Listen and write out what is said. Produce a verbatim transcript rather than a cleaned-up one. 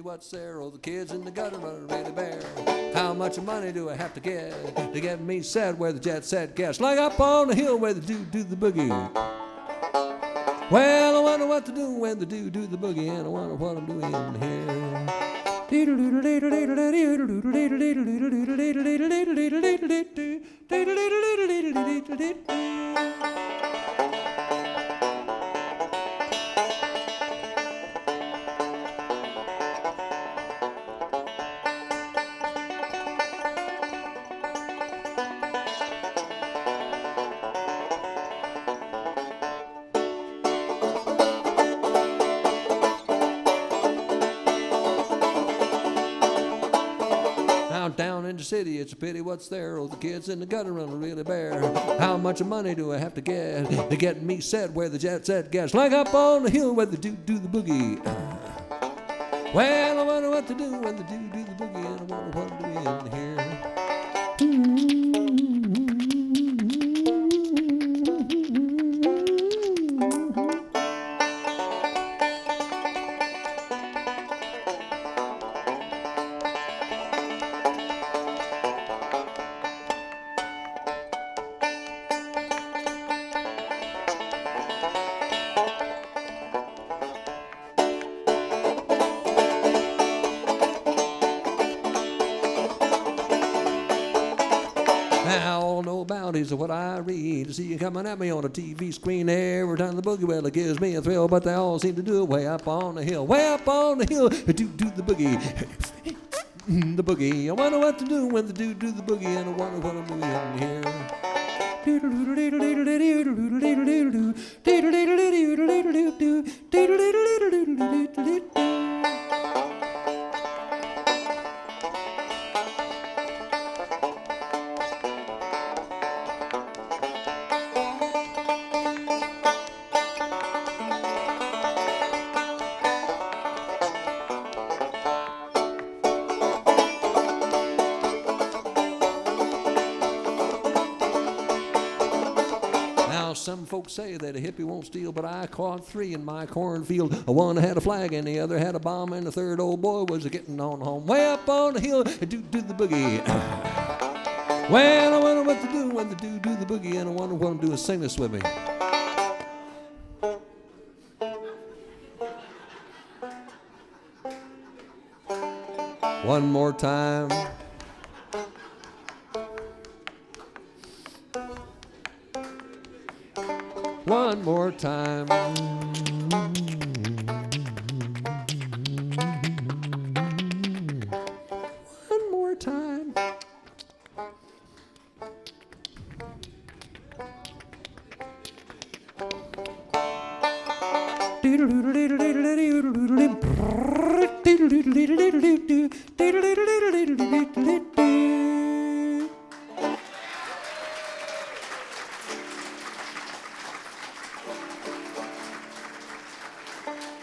what's there? Oh, the kids in the gutter are really bare. How much money do I have to get to get me set where the jet set gets? Like up on the hill where the dude do the boogie. Well, I wonder what to do when the dude do the boogie, and I wonder what I'm doing here. Down in the city, it's a pity what's there. Oh, the kids in the gutter run really bare. How much money do I have to get to get me set where the jet set gets? Like up on the hill where the dude do the boogie. Well, I wonder what to do when the dude do the boogie, and I wonder what I'm doing here. All know about is what I read. To see you coming at me on a T V screen every time the boogie, well, it gives me a thrill, but they all seem to do it way up on the hill, way up on the hill, do do the boogie, the boogie. I wonder what to do when the dude do the boogie, and I wonder what I'm doing here. Some folks say that a hippie won't steal, but I caught three in my cornfield. One had a flag and the other had a bomb, and the third old boy was getting on home. Way up on the hill, do do the boogie. Well, I wonder what to do when the dude do the boogie, and I wonder what I'm doing. Sing this with me. One more time. One more time. One more time. Do